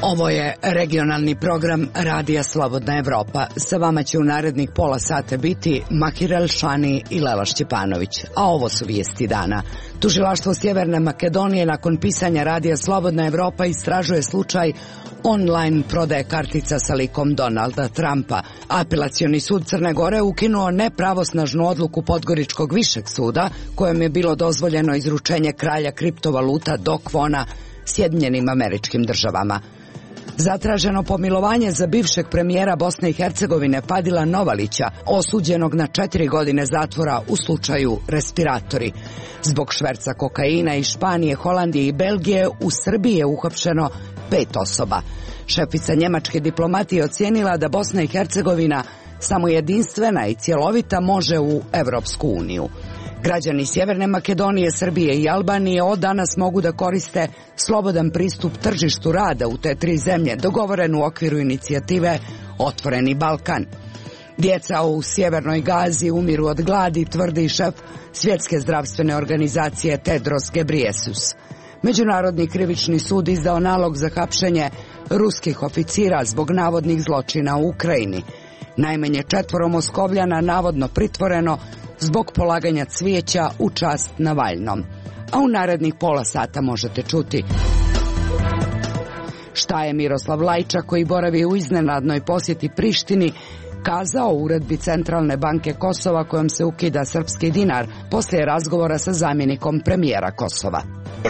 Ovo je regionalni program Radija Slobodna Evropa. Sa vama će u narednih pola sata biti Mahir Elšani i Lela Šćepanović. A ovo su vijesti dana. Tužilaštvo Sjeverne Makedonije nakon pisanja Radija Slobodna Evropa istražuje slučaj online prodaje kartica sa likom Donalda Trumpa. Apelacioni sud Crne Gore ukinuo nepravosnažnu odluku Podgoričkog višeg suda kojem je bilo dozvoljeno izručenje kralja kriptovaluta Do Kwona Sjedinjenim Američkim Državama. Zatraženo pomilovanje za bivšeg premijera Bosne i Hercegovine Padila Novalića, osuđenog na 4 godine zatvora u slučaju respiratori. Zbog šverca kokaina iz Španije, Holandije i Belgije u Srbiji je uhapšeno 5 osoba. Šefica njemačke diplomatije ocijenila da Bosna i Hercegovina samo jedinstvena i cjelovita može u Evropsku uniju. Građani Sjeverne Makedonije, Srbije i Albanije od danas mogu da koriste slobodan pristup tržištu rada u te 3 zemlje, dogovoren u okviru inicijative Otvoreni Balkan. Djeca u Sjevernoj Gazi umiru od gladi, tvrdi šef Svjetske zdravstvene organizacije Tedros Ghebreyesus. Međunarodni krivični sud izdao nalog za hapšenje ruskih oficira zbog navodnih zločina u Ukrajini. Najmanje 4 Moskovljana navodno pritvoreno zbog polaganja cvijeća u čast Navalnom. A u narednih pola sata možete čuti šta je Miroslav Lajčak, koji boravi u iznenadnoj posjeti Prištini, kazao o uredbi Centralne banke Kosova kojom se ukida srpski dinar poslije razgovora sa zamjenikom premijera Kosova.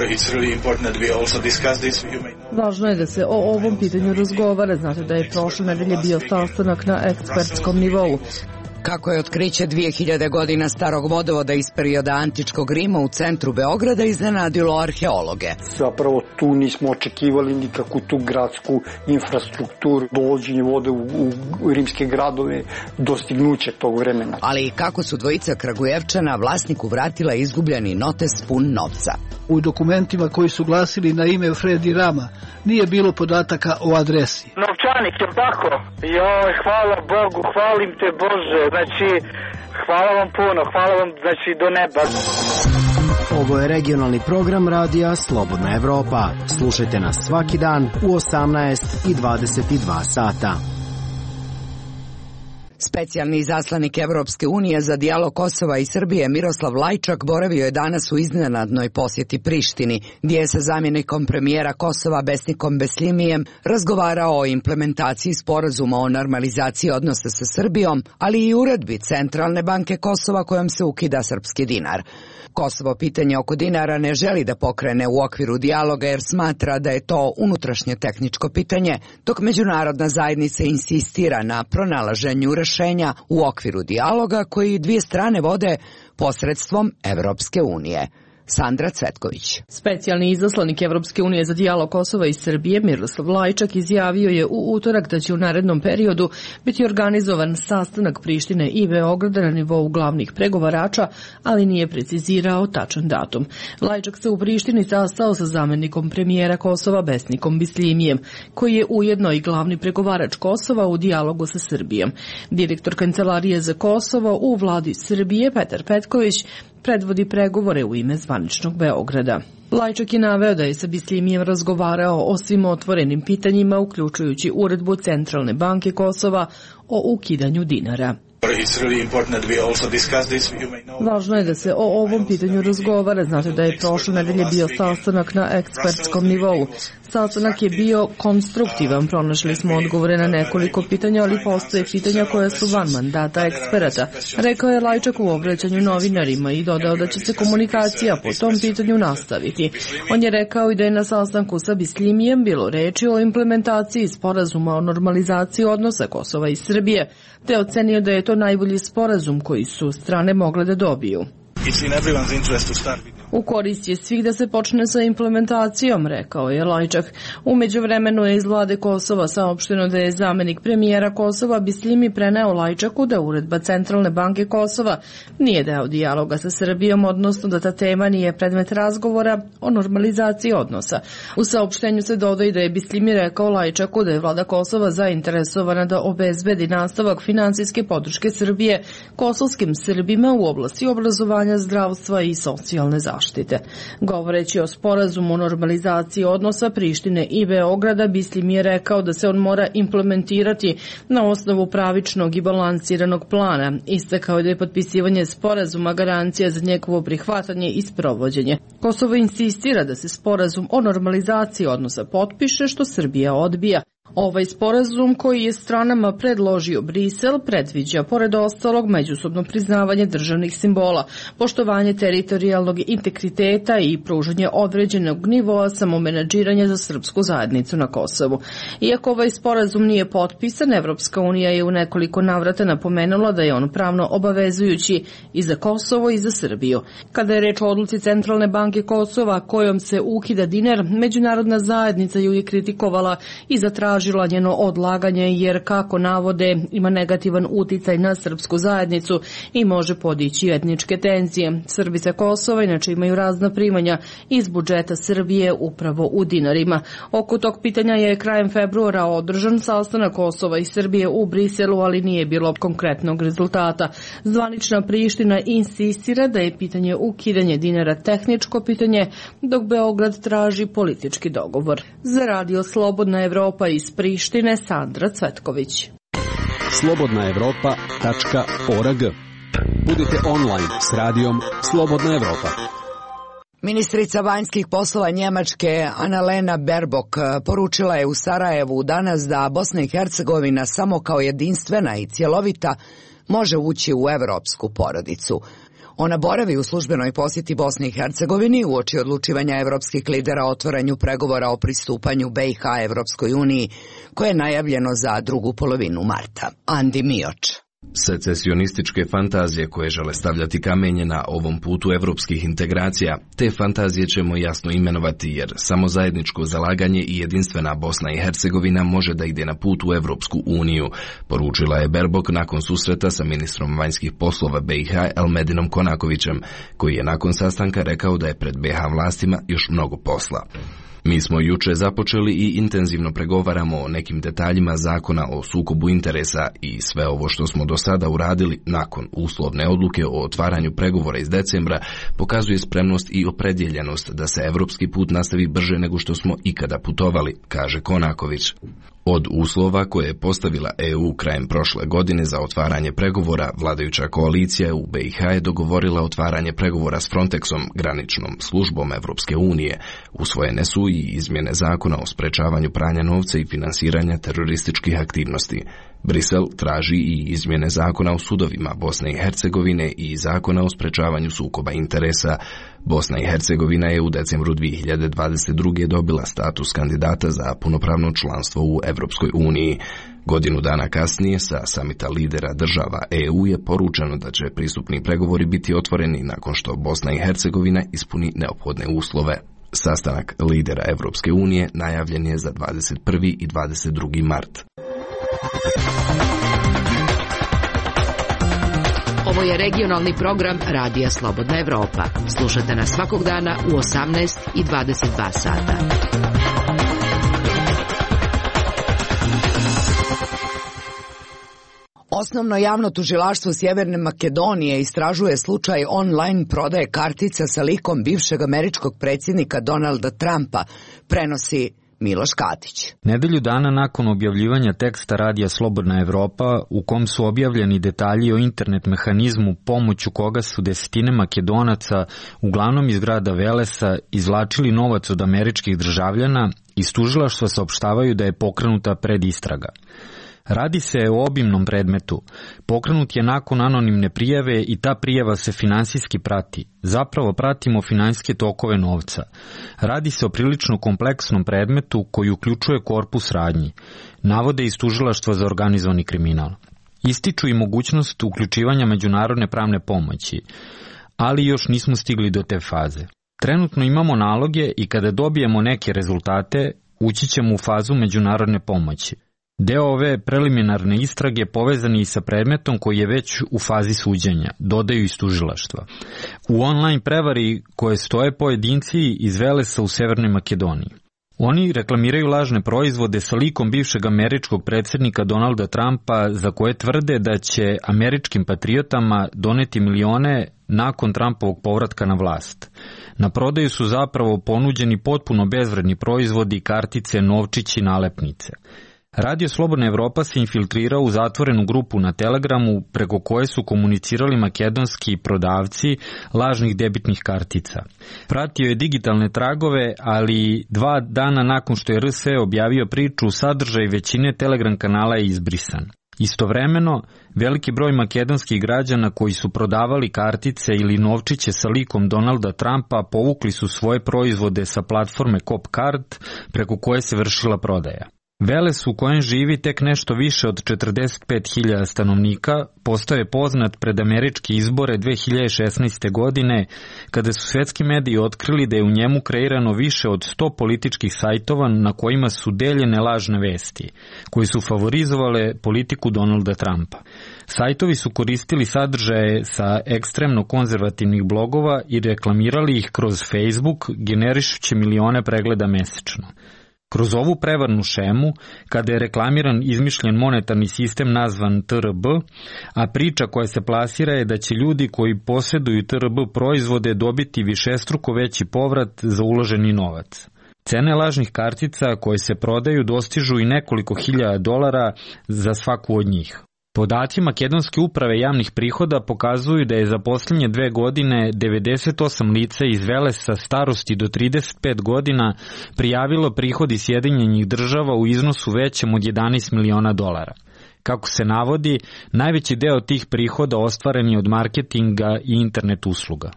Važno je da se o ovom pitanju razgovara. Znate da je prošle nedelje bio sastanak na ekspertskom nivou. Kako je otkriće 2000 godina starog vodovoda iz perioda antičkog Rima u centru Beograda iznenadilo arheologe. Zapravo tu nismo očekivali nikakvu tu gradsku infrastrukturu, dovođenje vode u rimske gradove, dostignuće tog vremena. Ali i kako su dvojica Kragujevčana vlasniku vratila izgubljeni notes pun novca. U dokumentima koji su glasili na ime Fredi Rama nije bilo podataka o adresi. Novčanik, je tako? Joj, hvala Bogu, hvalim te Bože, znači, hvala vam puno, hvala vam, znači, do neba. Ovo je regionalni program Radija Slobodna Evropa. Slušajte nas svaki dan u 18 i 22 sata. Specijalni izaslanik Evropske unije za dijalog Kosova i Srbije Miroslav Lajčak boravio je danas u iznenadnoj posjeti Prištini, gdje je sa zamjenikom premijera Kosova Besnikom Beslimijem razgovarao o implementaciji sporazuma o normalizaciji odnosa sa Srbijom, ali i uredbi Centralne banke Kosova kojom se ukida srpski dinar. Kosovo pitanje oko dinara ne želi da pokrene u okviru dijaloga jer smatra da je to unutrašnje tehničko pitanje, dok međunarodna zajednica insistira na pronalaženju rješenja u okviru dijaloga koji 2 strane vode posredstvom Evropske unije. Sandra Cvetković. Specijalni izaslanik Evropske unije za dijalog Kosova i Srbije Miroslav Lajčak izjavio je u utorak da će u narednom periodu biti organizovan sastanak Prištine i Beograda na nivou glavnih pregovarača, ali nije precizirao tačan datum. Lajčak se u Prištini sastao sa zamjenikom premijera Kosova Besnikom Beslimijem, koji je ujedno i glavni pregovarač Kosova u dijalogu sa Srbijom. Direktor Kancelarije za Kosovo u vladi Srbije Petar Petković predvodi pregovore u ime zvaničnog Beograda. Lajčak je naveo da je sa Beslimijem razgovarao o svim otvorenim pitanjima, uključujući uredbu Centralne banke Kosova o ukidanju dinara. Važno je da se o ovom pitanju razgovara. Znate da je prošle nedelje bio sastanak na ekspertskom nivou. Sastanak je bio konstruktivan, pronašli smo odgovore na nekoliko pitanja, ali postoje pitanja koja su van mandata eksperata, rekao je Lajčak u obraćanju novinarima i dodao da će se komunikacija po tom pitanju nastaviti. On je rekao i da je na sastanku sa Beslimijem bilo reči o implementaciji sporazuma o normalizaciji odnosa Kosova i Srbije, te ocenio da je to najbolji sporazum koji su strane mogle da dobiju. U korist je svih da se počne sa implementacijom, rekao je Lajčak. U međuvremenu je iz vlade Kosova saopšteno da je zamjenik premijera Kosova Beslimi preneo Lajčaku da uredba Centralne banke Kosova nije deo dijaloga sa Srbijom, odnosno da ta tema nije predmet razgovora o normalizaciji odnosa. U saopštenju se dodaje da je Beslimi rekao Lajčaku da je vlada Kosova zainteresovana da obezbedi nastavak finansijske podrške Srbije kosovskim Srbima u oblasti obrazovanja, zdravstva i socijalne zaštite. zaštite. Govoreći o sporazumu o normalizaciji odnosa Prištine i Beograda, Bislim je rekao da se on mora implementirati na osnovu pravičnog i balansiranog plana. Istakao je da je potpisivanje sporazuma garancija za njegovo prihvatanje i sprovođenje. Kosovo insistira da se sporazum o normalizaciji odnosa potpiše, što Srbija odbija. Ovaj sporazum koji je stranama predložio Brisel predviđa, pored ostalog, međusobno priznavanje državnih simbola, poštovanje teritorijalnog integriteta i pružanje određenog nivoa samomenadžiranja za srpsku zajednicu na Kosovu. Iako ovaj sporazum nije potpisan, Evropska unija je u nekoliko navrata napomenula da je on pravno obavezujući i za Kosovo i za Srbiju. Kada je reč o odluci Centralne banke Kosova kojom se ukida dinar, međunarodna zajednica ju je kritikovala i zatražila njeno odlaganje jer, kako navode, ima negativan uticaj na srpsku zajednicu i može podići etničke tenzije. Srbi sa Kosova inače imaju razna primanja iz budžeta Srbije upravo u dinarima. Oko tog pitanja je krajem februara održan sastanak Kosova i Srbije u Briselu, ali nije bilo konkretnog rezultata. Zvanična Priština insistira da je pitanje ukidanje dinara tehničko pitanje, dok Beograd traži politički dogovor. Za Radio Slobodna Evropa iz Prištine, Sandra Cvetković. slobodnaevropa.org. Budite online s radijom Slobodna Evropa. Ministrica vanjskih poslova Njemačke Annalena Baerbock poručila je u Sarajevu danas da Bosna i Hercegovina samo kao jedinstvena i cjelovita može ući u evropsku porodicu. Ona boravi u službenoj posjeti Bosni i Hercegovini uoči odlučivanja evropskih lidera o otvaranju pregovora o pristupanju BiH Evropskoj uniji, koje je najavljeno za drugu polovinu marta. Andi Mioč. Secesionističke fantazije koje žele stavljati kamenje na ovom putu evropskih integracija, te fantazije ćemo jasno imenovati jer samo zajedničko zalaganje i jedinstvena Bosna i Hercegovina može da ide na put u Evropsku uniju, poručila je Baerbock nakon susreta sa ministrom vanjskih poslova BiH Elmedinom Konakovićem, koji je nakon sastanka rekao da je pred BiH vlastima još mnogo posla. Mi smo juče započeli i intenzivno pregovaramo o nekim detaljima zakona o sukobu interesa i sve ovo što smo do sada uradili nakon uslovne odluke o otvaranju pregovora iz decembra pokazuje spremnost i opredjeljenost da se evropski put nastavi brže nego što smo ikada putovali, kaže Konaković. Od uslova koje je postavila EU krajem prošle godine za otvaranje pregovora, vladajuća koalicija u BiH je dogovorila otvaranje pregovora s Frontexom, graničnom službom Evropske unije. Usvojene su i izmjene zakona o sprečavanju pranja novca i finansiranja terorističkih aktivnosti. Brisel traži i izmjene zakona o sudovima Bosne i Hercegovine i zakona o sprečavanju sukoba interesa. Bosna i Hercegovina je u decembru 2022. dobila status kandidata za punopravno članstvo u Evropskoj uniji. Godinu dana kasnije sa samita lidera država EU je poručeno da će pristupni pregovori biti otvoreni nakon što Bosna i Hercegovina ispuni neophodne uslove. Sastanak lidera Evropske unije najavljen je za 21. i 22. mart. Ovo je regionalni program Radija Slobodna Evropa. Slušate nas svakog dana u 18 i 22 sata. Osnovno javno tužilaštvo Sjeverne Makedonije istražuje slučaj online prodaje kartica sa likom bivšeg američkog predsjednika Donalda Trumpa, prenosi Miloš Katić. Nedelju dana nakon objavljivanja teksta Radija Slobodna Evropa, u kom su objavljeni detalji o internet mehanizmu pomoću koga su desetine Makedonaca, uglavnom iz grada Velesa, izvlačili novac od američkih državljana, iz tužilaštva saopštavaju da je pokrenuta predistraga. Radi se o obimnom predmetu. Pokrenut je nakon anonimne prijave i ta prijava se finansijski prati. Zapravo pratimo finansijske tokove novca. Radi se o prilično kompleksnom predmetu koji uključuje korpus radnji. Navode iz tužilaštva za organizovani kriminal. Ističu i mogućnost uključivanja međunarodne pravne pomoći, ali još nismo stigli do te faze. Trenutno imamo naloge i kada dobijemo neke rezultate, ući ćemo u fazu međunarodne pomoći. Deo ove preliminarne istrage povezan je i sa predmetom koji je već u fazi suđenja, dodaju iz tužilaštva. U online prevari koje stoje pojedinci iz Velesa u Severnoj Makedoniji. Oni reklamiraju lažne proizvode sa likom bivšeg američkog predsjednika Donalda Trumpa za koje tvrde da će američkim patriotama doneti milione nakon Trumpovog povratka na vlast. Na prodaju su zapravo ponuđeni potpuno bezvredni proizvodi, kartice, novčići, nalepnice. Radio Slobodna Evropa se infiltrirao u zatvorenu grupu na Telegramu preko koje su komunicirali makedonski prodavci lažnih debitnih kartica. Pratio je digitalne tragove, ali 2 dana nakon što je RS objavio priču, sadržaj većine Telegram kanala je izbrisan. Istovremeno, veliki broj makedonskih građana koji su prodavali kartice ili novčiće sa likom Donalda Trumpa povukli su svoje proizvode sa platforme Copcard preko koje se vršila prodaja. Veles u kojem živi tek nešto više od 45.000 stanovnika postao je poznat pred američke izbore 2016. godine, kada su svetski mediji otkrili da je u njemu kreirano više od 100 političkih sajtova na kojima su deljene lažne vesti, koji su favorizovale politiku Donalda Trumpa. Sajtovi su koristili sadržaje sa ekstremno konzervativnih blogova i reklamirali ih kroz Facebook, generišući milione pregleda mesečno. Kroz ovu prevarnu šemu, kada je reklamiran izmišljen monetarni sistem nazvan TRB, a priča koja se plasira je da će ljudi koji posjeduju TRB proizvode dobiti višestruko veći povrat za uloženi novac. Cene lažnih kartica koje se prodaju dostižu i nekoliko hiljada dolara za svaku od njih. Podaci Makedonske uprave javnih prihoda pokazuju da je za posljednje 2 godine 98 lica iz Velesa starosti do 35 godina prijavilo prihodi Sjedinjenih Država u iznosu većem od 11 miliona dolara. Kako se navodi, najveći deo tih prihoda ostvaren je od marketinga i internet usluga.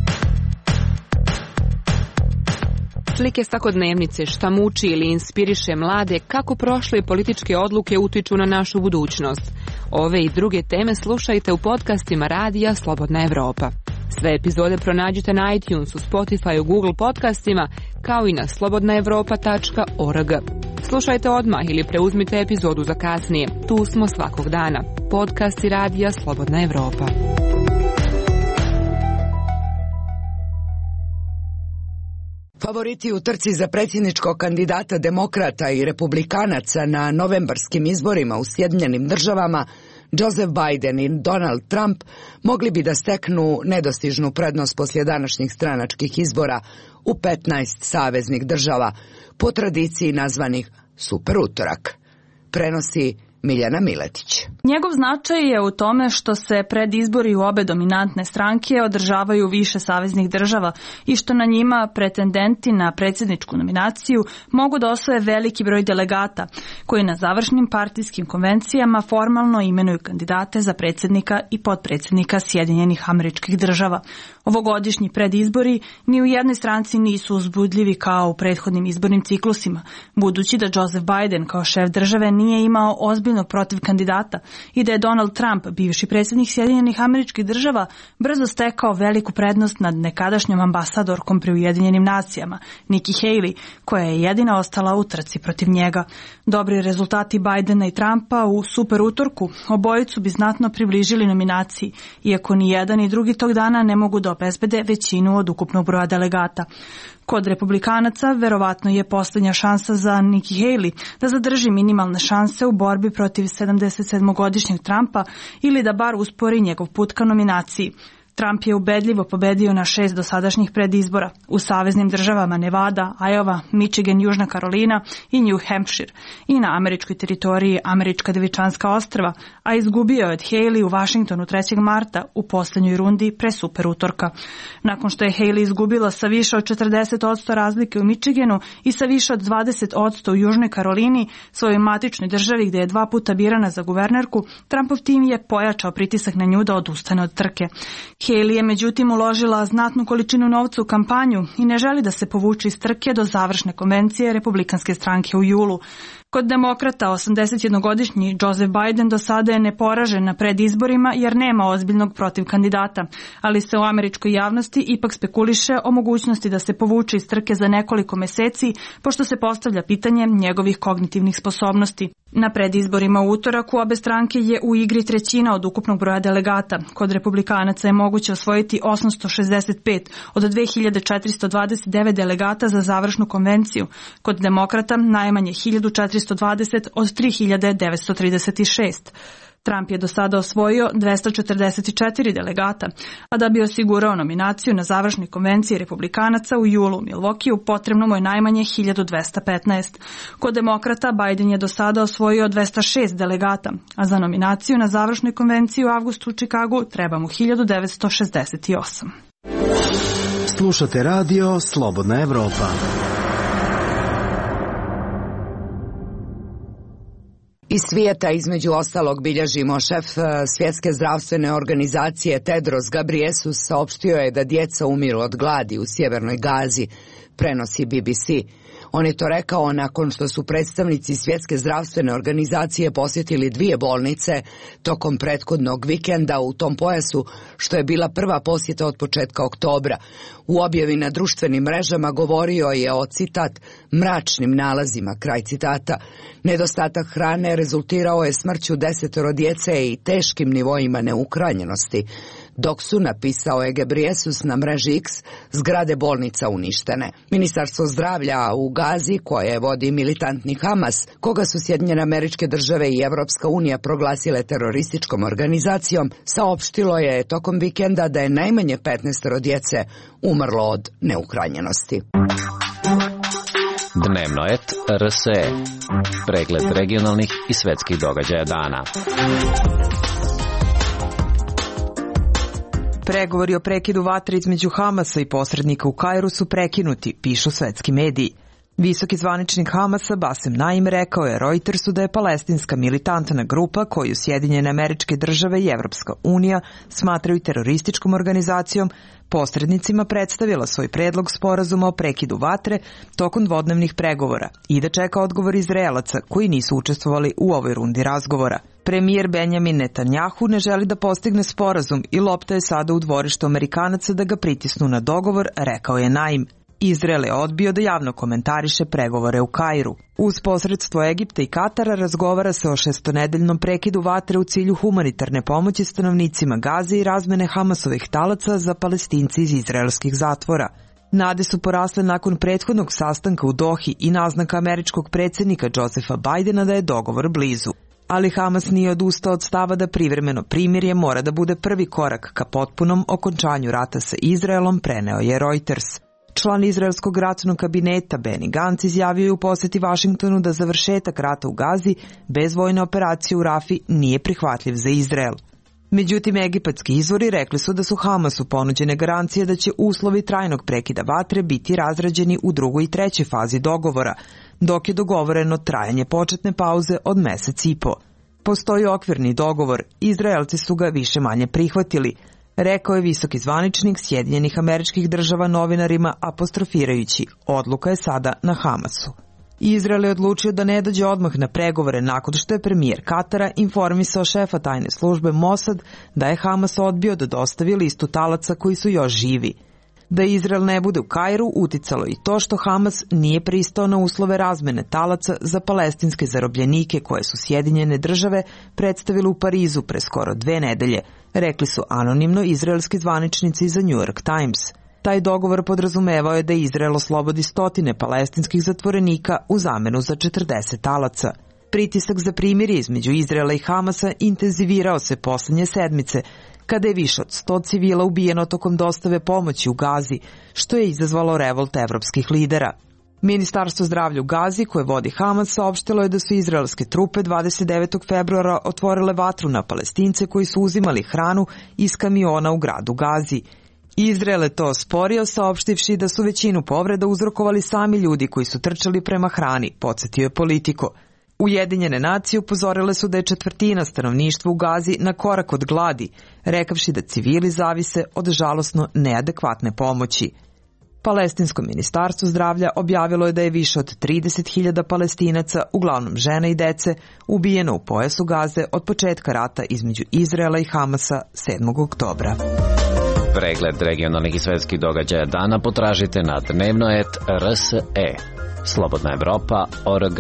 Slike svakodnevnice, šta muči ili inspiriše mlade, kako prošle političke odluke utiču na našu budućnost. Ove i druge teme slušajte u podcastima Radija Slobodna Evropa. Sve epizode pronađite na iTunesu, Spotifyu, Google podcastima, kao i na slobodnaevropa.org. Slušajte odmah ili preuzmite epizodu za kasnije. Tu smo svakog dana. Podcasti Radija Slobodna Evropa. Favoriti u trci za predsjedničkog kandidata demokrata i republikanaca na novembarskim izborima u Sjedinjenim Državama, Joseph Biden i Donald Trump, mogli bi da steknu nedostižnu prednost poslije današnjih stranačkih izbora u 15 saveznih država, po tradiciji nazvanih Super utorak. Prenosi Miljana Miletić. Njegov značaj je u tome što se pred izbori u obe dominantne stranke održavaju više saveznih država i što na njima pretendenti na predsjedničku nominaciju mogu da osvoje veliki broj delegata koji na završnim partijskim konvencijama formalno imenuju kandidate za predsjednika i potpredsjednika Sjedinjenih Američkih Država. Ovogodišnji predizbori ni u jednoj stranci nisu uzbudljivi kao u prethodnim izbornim ciklusima, budući da Joseph Biden kao šef države nije imao ozbiljnog protiv kandidata i da je Donald Trump, bivši predsjednik Sjedinjenih Američkih Država, brzo stekao veliku prednost nad nekadašnjom ambasadorkom pri Ujedinjenim nacijama, Nikki Haley, koja je jedina ostala u trci protiv njega. Dobri rezultati Bidena i Trumpa u super utorku obojicu bi znatno približili nominaciji, iako ni jedan ni drugi tog dana ne mogu da obezbede većinu od ukupnog broja delegata. Kod republikanaca verovatno je posljednja šansa za Nikki Haley da zadrži minimalne šanse u borbi protiv 77-godišnjeg Trumpa ili da bar uspori njegov put ka nominaciji. Trump je ubedljivo pobedio na 6 dosadašnjih predizbora u saveznim državama Nevada, Iowa, Michigan, Južna Karolina i New Hampshire i na američkoj teritoriji Američka Devičanska ostrva, a izgubio je od Haley u Washingtonu 3. marta u posljednjoj rundi pre super utorka. Nakon što je Haley izgubila sa više od 40% razlike u Michiganu i sa više od 20% u Južnoj Karolini, svojoj matičnoj državi gde je 2 puta birana za guvernerku, Trumpov tim je pojačao pritisak na nju da odustane od trke. Haley je međutim uložila znatnu količinu novca u kampanju i ne želi da se povuče iz trke do završne konvencije Republikanske stranke u julu. Kod demokrata 81-godišnji Joseph Biden do sada je neporažen na predizborima jer nema ozbiljnog protiv kandidata, ali se u američkoj javnosti ipak spekuliše o mogućnosti da se povuče iz trke za nekoliko meseci, pošto se postavlja pitanje njegovih kognitivnih sposobnosti. Na predizborima u utorak u obe stranke je u igri trećina od ukupnog broja delegata. Kod republikanaca je moguće osvojiti 865 od 2429 delegata za završnu konvenciju. Kod demokrata najmanje 1420 od 3936. Trump je do sada osvojio 244 delegata, a da bi osigurao nominaciju na završnoj konvenciji republikanaca u julu u Milwaukeeu potrebno mu je najmanje 1215. Kod demokrata Biden je do sada osvojio 206 delegata, a za nominaciju na završnoj konvenciji u avgustu u Čikagu treba mu 1968. Slušate radio Slobodna Evropa. Iz svijeta između ostalog bilježimo šef Svjetske zdravstvene organizacije Tedros Ghebreyesus saopštio je da djeca umiru od gladi u sjevernoj Gazi, prenosi BBC. On je to rekao nakon što su predstavnici Svjetske zdravstvene organizacije posjetili 2 bolnice tokom prethodnog vikenda u tom pojasu, što je bila prva posjeta od početka oktobra. U objavi na društvenim mrežama govorio je o, citat, mračnim nalazima, kraj citata. Nedostatak hrane rezultirao je smrću 10 djece i teškim nivoima neuhranjenosti, dok su, napisao je Ghebreyesus na mreži X, zgrade bolnica uništene. Ministarstvo zdravlja u Gazi, koje vodi militantni Hamas, koga su Sjedinjene Američke Države i Evropska unija proglasile terorističkom organizacijom, saopštilo je tokom vikenda da je najmanje 15 djece umrlo od neuhranjenosti. Dnevno et RSE. Pregled regionalnih i svetskih događaja dana. Pregovori o prekidu vatre između Hamasa i posrednika u Kairu su prekinuti, pišu svetski mediji. Visoki zvaničnik Hamasa Bassem Naim rekao je Reutersu da je palestinska militantna grupa koju Sjedinjene Američke Države i Evropska unija smatraju terorističkom organizacijom posrednicima predstavila svoj predlog sporazuma o prekidu vatre tokom dvodnevnih pregovora i da čeka odgovor Izraelaca koji nisu učestvovali u ovoj rundi razgovora. Premijer Benjamin Netanjahu ne želi da postigne sporazum i lopta je sada u dvorištu Amerikanaca da ga pritisnu na dogovor, rekao je Naim. Izrael je odbio da javno komentariše pregovore u Kairu. Uz posredstvo Egipta i Katara razgovara se o 6-nedeljnom prekidu vatre u cilju humanitarne pomoći stanovnicima Gaze i razmene Hamasovih talaca za Palestinci iz izraelskih zatvora. Nade su porasle nakon prethodnog sastanka u Dohi i naznaka američkog predsjednika Josepha Bidena da je dogovor blizu. Ali Hamas nije odustao od stava da privremeno primirje mora da bude prvi korak ka potpunom okončanju rata sa Izraelom, preneo je Reuters. Član izraelskog ratnog kabineta Benny Gantz izjavio je u posjeti Vašingtonu da završetak rata u Gazi bez vojne operacije u Rafi nije prihvatljiv za Izrael. Međutim, egipatski izvori rekli su da su Hamasu ponuđene garancije da će uslovi trajnog prekida vatre biti razrađeni u drugoj i trećoj fazi dogovora, dok je dogovoreno trajanje početne pauze od mesec i po. Postoji okvirni dogovor, Izraelci su ga više manje prihvatili, rekao je visoki zvaničnik Sjedinjenih Američkih Država novinarima apostrofirajući, odluka je sada na Hamasu. Izrael je odlučio da ne dođe odmah na pregovore nakon što je premijer Katara informisao šefa tajne službe Mossad da je Hamas odbio da dostavi listu talaca koji su još živi. Da Izrael ne bude u Kairu uticalo i to što Hamas nije pristao na uslove razmene talaca za palestinske zarobljenike koje su Sjedinjene Države predstavile u Parizu pre skoro 2 nedelje, rekli su anonimno izraelski zvaničnici za New York Times. Taj dogovor podrazumevao je da Izrael oslobodi 100 palestinskih zatvorenika u zamenu za 40 talaca. Pritisak za primirje između Izraela i Hamasa intenzivirao se poslednje sedmice, kada je više od 100 civila ubijeno tokom dostave pomoći u Gazi, što je izazvalo revolt evropskih lidera. Ministarstvo zdravlja u Gazi, koje vodi Hamas, saopštilo je da su izraelske trupe 29. februara otvorile vatru na Palestince koji su uzimali hranu iz kamiona u gradu Gazi. Izrael je to osporio, saopštivši da su većinu povreda uzrokovali sami ljudi koji su trčali prema hrani, podsjetio je Politico. Ujedinjene nacije upozorile su da je 1/4 stanovništva u Gazi na korak od gladi, rekavši da civili zavise od žalosno neadekvatne pomoći. Palestinsko ministarstvo zdravlja objavilo je da je više od 30.000 Palestinaca, uglavnom žena i dece, ubijeno u pojasu Gaze od početka rata između Izraela i Hamasa 7. oktobra. Pregled regionalnih i svetskih događaja dana potražite na dnevnoet.rse. Slobodna Evropa.org.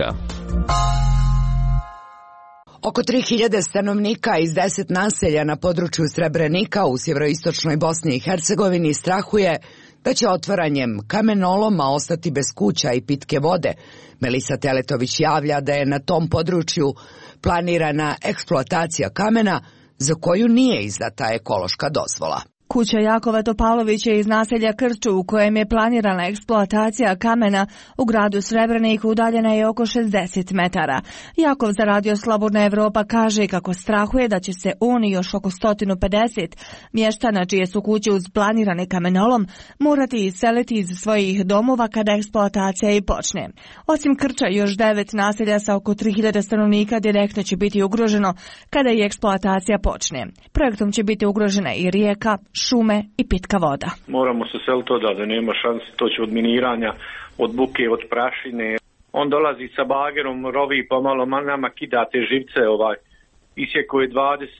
Oko 3000 stanovnika iz 10 naselja na području Srebrenika u sjeveroistočnoj Bosni i Hercegovini strahuje da će otvaranjem kamenoloma ostati bez kuća i pitke vode. Melisa Teletović javlja da je na tom području planirana eksploatacija kamena za koju nije izdata ekološka dozvola. Kuća Jakova Topalovića iz naselja Krču u kojem je planirana eksploatacija kamena u gradu Srebrenik udaljena je oko 60 metara. Jakov za Radio Slobodna Evropa kaže kako strahuje da će se on i još oko 150 mještana čije su kuće uz planirani kamenolom morati iseliti iz svojih domova kada eksploatacija i počne. Osim Krča, još 9 naselja sa oko 3000 stanovnika direktno će biti ugroženo kada i eksploatacija počne. Projektom će biti ugrožena i rijeka, šume i pitka voda. Moramo se seliti da nema šanse, to će od miniranja, od buke, od prašine. On dolazi sa bagerom, rovi pa malo nama kida te živce, isjeko je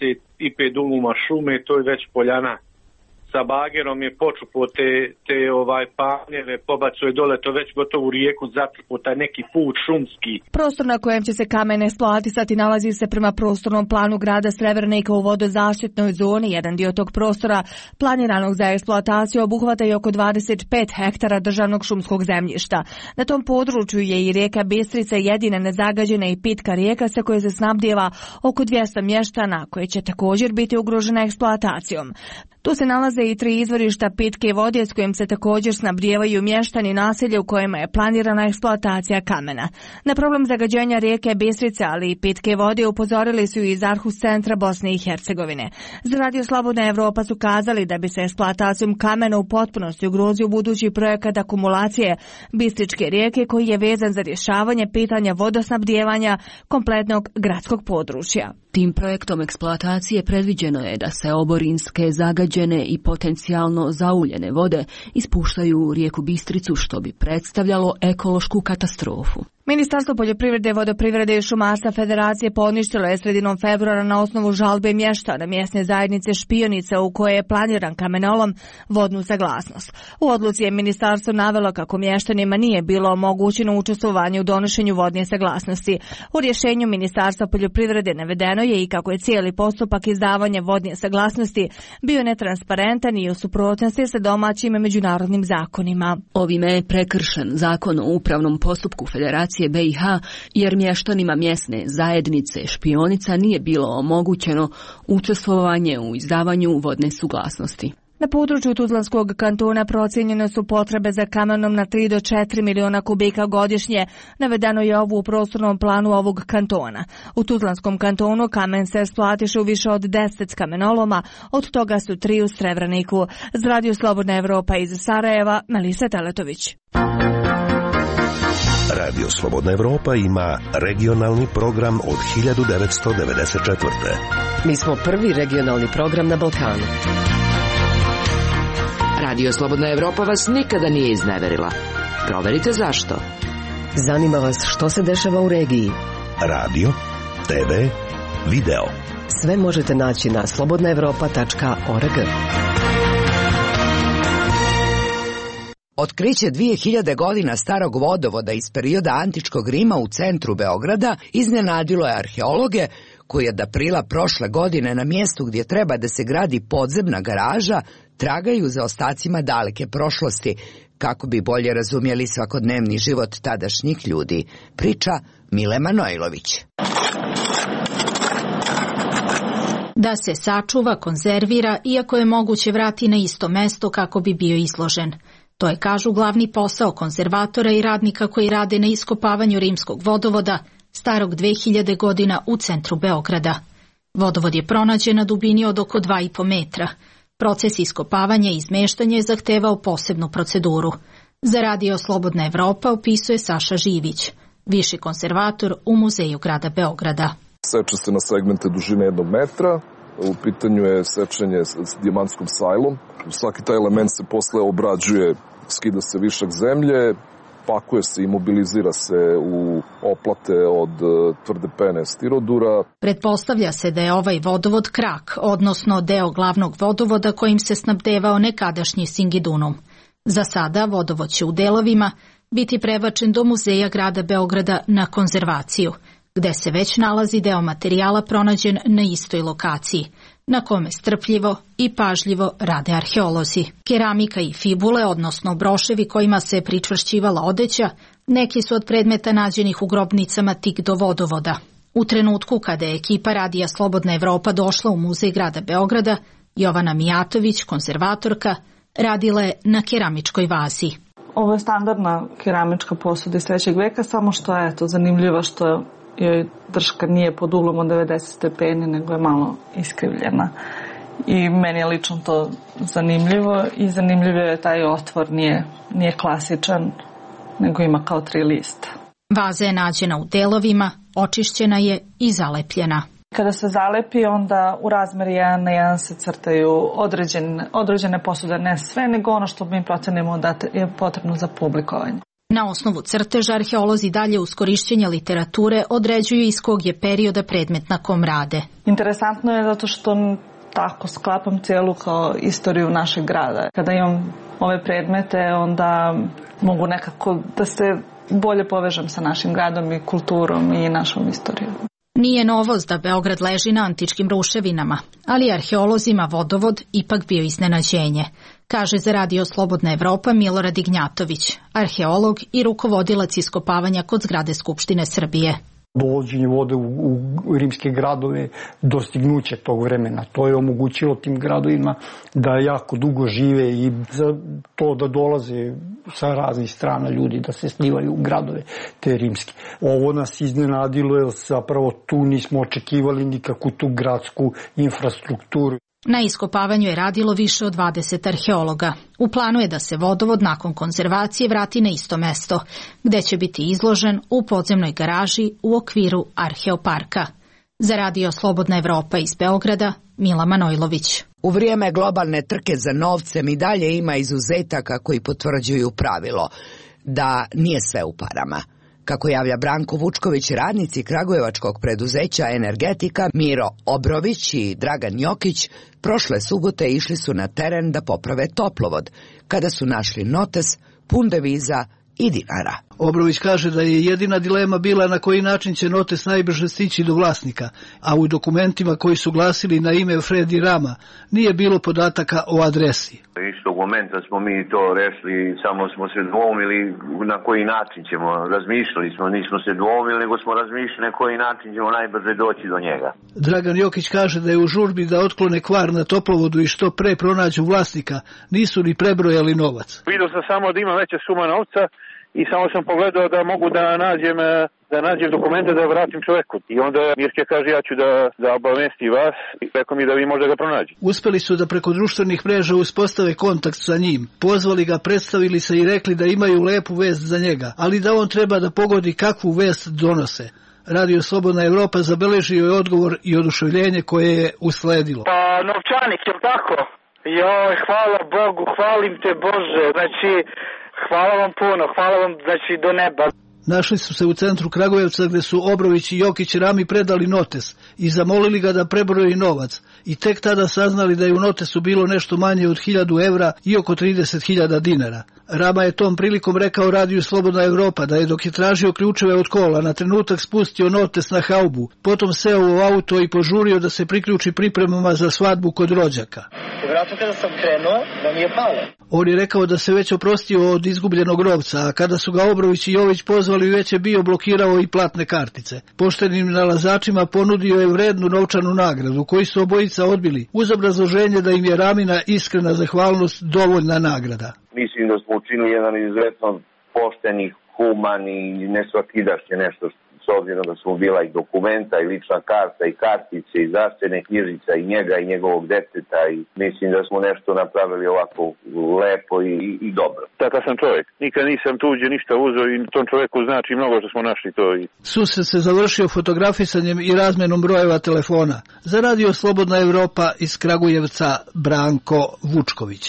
25 duluma šume, to je već poljana. Sa bagerom je počupo te panjeve, pobacuje dole, to već gotovo u rijeku začupo taj neki put šumski. Prostor na kojem će se kamen eksploatisati nalazi se prema prostornom planu grada Srebrenika u vodozaštitnoj zoni. Jedan dio tog prostora planiranog za eksploataciju obuhvata i oko 25 hektara državnog šumskog zemljišta. Na tom području je i rijeka Bistrica jedina nezagađena i pitka rijeka sa koje se snabdijeva oko 200 mještana koje će također biti ugrožena eksploatacijom. Tu se nalaze i 3 izvorišta pitke vode s kojim se također snabdijevaju mještani naselja u kojima je planirana eksploatacija kamena. Na problem zagađenja rijeke Bistrice, ali i pitke vode upozorili su iz Arhus centra Bosne i Hercegovine. Za Radio Slobodna Evropa su kazali da bi se eksploatacijom kamena u potpunosti ugrozio budući projekat akumulacije Bistričke rijeke koji je vezan za rješavanje pitanja vodosnabdijevanja kompletnog gradskog područja. Tim projektom eksploatacije predviđeno je da se oborinske, zagađene i potencijalno zauljene vode ispuštaju u rijeku Bistricu, što bi predstavljalo ekološku katastrofu. Ministarstvo poljoprivrede, vodoprivrede i šumarstva Federacije poništilo je sredinom februara na osnovu žalbe mještana mjesne zajednice Špionica u koje je planiran kamenolom vodnu saglasnost. U odluci je ministarstvo navelo kako mještanima nije bilo omogućeno učestvovanje u donošenju vodne saglasnosti. U rješenju Ministarstva poljoprivrede navedeno je i kako je cijeli postupak izdavanja vodne saglasnosti bio netransparentan i u suprotnosti sa domaćim i međunarodnim zakonima. Ovime je prekršen zakon o upravnom postupku Federacije BiH jer mještanima mjesne zajednice Špionica nije bilo omogućeno učestvovanje u izdavanju vodne suglasnosti. Na području Tuzlanskog kantona procijenjene su potrebe za kamenom na 3 do 4 miliona kubika godišnje, navedeno je ovo u prostornom planu ovog kantona. U Tuzlanskom kantonu kamen se eksploatiše u više od 10 kamenoloma, od toga su 3 u Srebreniku. Za Radio Slobodna Evropa iz Sarajeva, Melisa Teletović. Radio Slobodna Evropa ima regionalni program od 1994. Mi smo prvi regionalni program na Balkanu. Radio Slobodna Evropa vas nikada nije izneverila. Proverite zašto. Zanima vas što se dešava u regiji. Radio, TV, video. Sve možete naći na slobodnaevropa.org. Otkriće 2000 godina starog vodovoda iz perioda antičkog Rima u centru Beograda iznenadilo je arheologe koji od aprila prošle godine na mjestu gdje treba da se gradi podzemna garaža tragaju za ostacima daleke prošlosti kako bi bolje razumjeli svakodnevni život tadašnjih ljudi. Priča Mile Manojlović. Da se sačuva, konzervira, iako je moguće vrati na isto mesto kako bi bio izložen. To je, kažu, glavni posao konzervatora i radnika koji rade na iskopavanju rimskog vodovoda, starog 2000 godina u centru Beograda. Vodovod je pronađen na dubini od oko 2,5 metra. Proces iskopavanja i izmeštanja je zahtevao posebnu proceduru. Za Radio Slobodna Evropa opisuje Saša Živić, viši konzervator u Muzeju grada Beograda. Seče se na segmente dužine 1 metra. U pitanju je sečenje s dijamantskom sajlom. Svaki taj element se posle obrađuje, skida se višak zemlje, pakuje se i mobilizira se u oplate od tvrde pene stirodura. Pretpostavlja se da je ovaj vodovod krak, odnosno deo glavnog vodovoda kojim se snabdevao nekadašnji Singidunum. Za sada vodovod će u delovima biti prebačen do Muzeja grada Beograda na konzervaciju, gde se već nalazi deo materijala pronađen na istoj lokaciji. na kome strpljivo i pažljivo rade arheolozi. Keramika i fibule, odnosno broševi kojima se pričvršćivala odeća, neki su od predmeta nađenih u grobnicama tik do vodovoda. U trenutku kada je ekipa Radija Slobodna Evropa došla u muzej grada Beograda, Jovana Mijatović, konzervatorka, radila je na keramičkoj vazi. Ovo je standardna keramička posuda iz 3. veka, samo što je zanimljiva što joj drška nije pod uglom od 90 stepeni, nego je malo iskrivljena. I meni je lično to zanimljivo i zanimljivo je taj otvor, nije klasičan, nego ima kao 3 lista. Vaza je nađena u delovima, očišćena je i zalepljena. Kada se zalepi, onda u razmeri 1 na 1 se crtaju određene posude, ne sve, nego ono što mi procenimo da je potrebno za publikovanje. Na osnovu crteža arheolozi dalje uz korišćenje literature određuju iz kog je perioda predmet na kom rade. Interesantno je zato što tako sklapam cijelu kao istoriju našeg grada. Kada imam ove predmete, onda mogu nekako da se bolje povežem sa našim gradom i kulturom i našom istorijom. Nije novost da Beograd leži na antičkim ruševinama, ali arheolozima vodovod ipak bio iznenađenje, kaže za Radio Slobodna Evropa Milorad Ignjatović, arheolog i rukovodilac iskopavanja kod zgrade Skupštine Srbije. Dovođenje vode u rimske gradove, dostignuće tog vremena. To je omogućilo tim gradovima da jako dugo žive i za to da dolaze sa raznih strana ljudi da se slivaju u gradove te rimske. Ovo nas iznenadilo jer zapravo tu nismo očekivali nikakvu tu gradsku infrastrukturu. Na iskopavanju je radilo više od 20 arheologa. U planu je da se vodovod nakon konzervacije vrati na isto mesto, gde će biti izložen u podzemnoj garaži u okviru Arheoparka. Za Radio Slobodna Evropa iz Beograda, Mila Manojlović. U vrijeme globalne trke za novcem i dalje ima izuzetaka koji potvrđuju pravilo da nije sve u parama. Kako javlja Branko Vučković, radnici kragujevačkog preduzeća Energetika Miro Obrović i Dragan Jokić prošle subote išli su na teren da poprave toplovod, kada su našli notes pun deviza i dinara. Obrović kaže da je jedina dilema bila na koji način će notes najbrže stići do vlasnika, a u dokumentima koji su glasili na ime Fredi Rama nije bilo podataka o adresi. Istog momenta smo mi to rešili, samo smo se dvoumili na koji način ćemo, nismo se dvoumili, nego smo razmišljali na koji način ćemo najbrže doći do njega. Dragan Jokić kaže da je u žurbi da otklone kvar na toplovodu i što pre pronađu vlasnika, nisu ni prebrojali novac. Vidio sam samo da ima veća suma novca i samo sam pogledao da mogu da nađem dokumente da vratim čoveku. I onda Mirke kaže ja ću da obavesti vas i rekao mi da vi možda ga pronađi. Uspeli su da preko društvenih mreža uspostave kontakt sa njim. Pozvali ga, predstavili se i rekli da imaju lepu vest za njega, ali da on treba da pogodi kakvu vest donose. Radio Slobodna Evropa zabeležio je odgovor i oduševljenje koje je usledilo. Pa novčanik, je li tako? Joj, hvala Bogu, hvalim te Bože, znači hvala vam puno, hvala vam, znači do neba. Našli su se u centru Kragujevca gde su Obrović i Jokić Rami predali notes i zamolili ga da prebroji novac i tek tada saznali da je u notesu bilo nešto manje od 1000 evra i oko 30.000 dinara. Rama je tom prilikom rekao Radiju Slobodna Evropa da je dok je tražio ključeve od kola na trenutak spustio notes na haubu, potom seo u auto i požurio da se priključi pripremama za svadbu kod rođaka. Vjerojatno kada sam krenuo, da mi je palo. On je rekao da se već oprostio od izgubljenog novca, a kada su ga Obrović i Jović pozvali već je bio blokirao i platne kartice. Poštenim nalazačima ponudio je vrednu novčanu nagradu, koju su obojica odbili, uz obrazloženje da im je Ramina iskrena zahvalnost dovoljna nagrada. Mislim da smo učinili jedan izuzetno pošteni, human i nesvakidašnje nešto, s obzirom da smo bila i dokumenta i lična karta i kartice i zdravstvene knjižica i njega i njegovog deteta i mislim da smo nešto napravili ovako lepo i dobro. Takav sam čovjek. Nikad nisam tuđe ništa uzeo i tom čovjeku znači mnogo što smo našli to. Susret se završio fotografisanjem i razmenom brojeva telefona. Za Radio Slobodna Evropa iz Kragujevca Branko Vučković.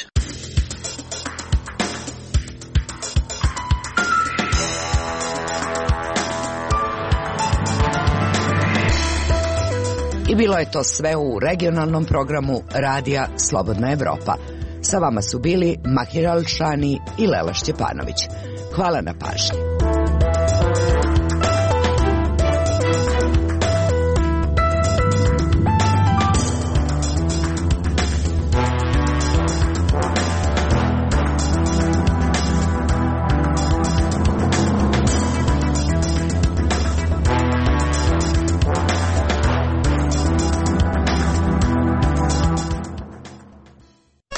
I bilo je to sve u regionalnom programu Radija Slobodna Evropa. Sa vama su bili Mahir Alšani i Lela Šćepanović. Hvala na pažnji.